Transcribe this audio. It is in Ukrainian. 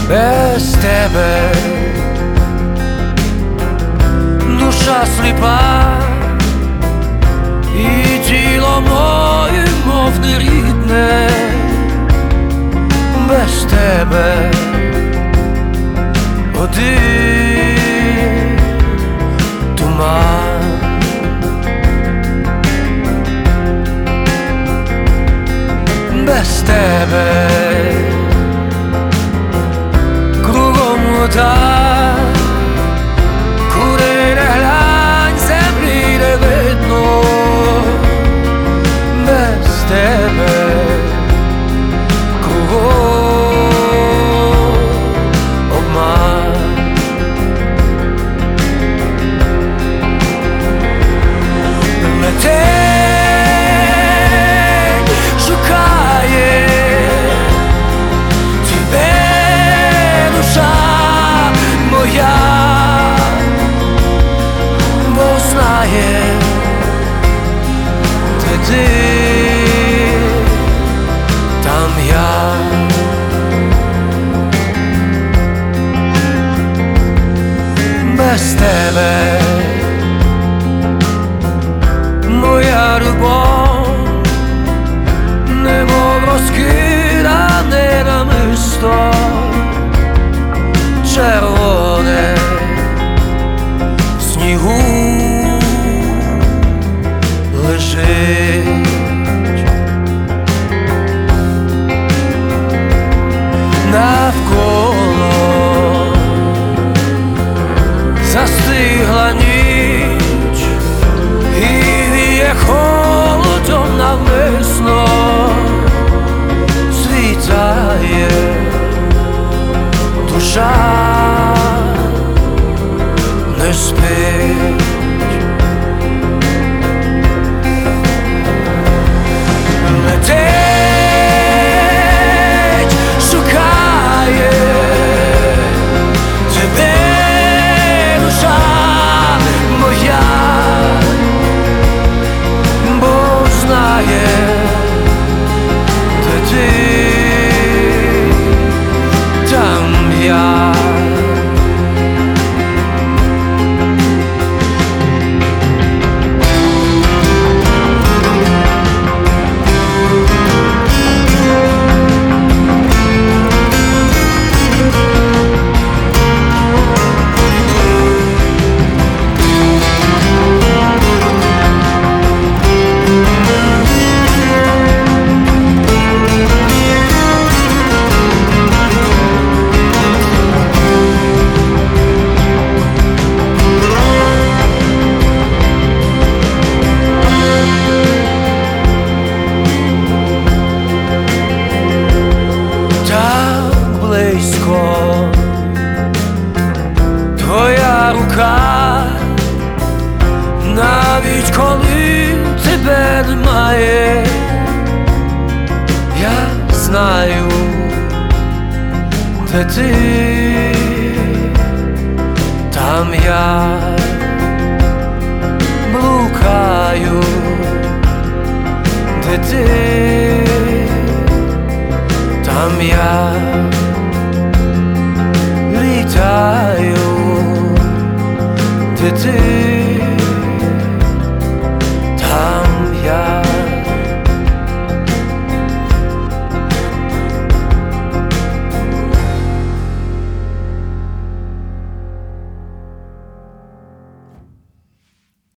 без тебе душа сліпа, і тіло моє, мов нерідне, без тебе один туман. Без тебе кругом вода, куди не глянь, землі не видно. Без тебе кругом обман. Метень шукає тебе душа моя, бо знає, де ти, там я. Без тебе моя любов, немов розкидане намисто червоне в снігу лежить. Навколо застигла ніч, і віє холодом навмисно, світає душа, не спить. Летить, шукає тебе душа моя, бо знає, де ти, там я. Твоя рука, навіть коли тебе немає, я знаю, де ти, там я блукаю, де ти, там я літаю, де ти.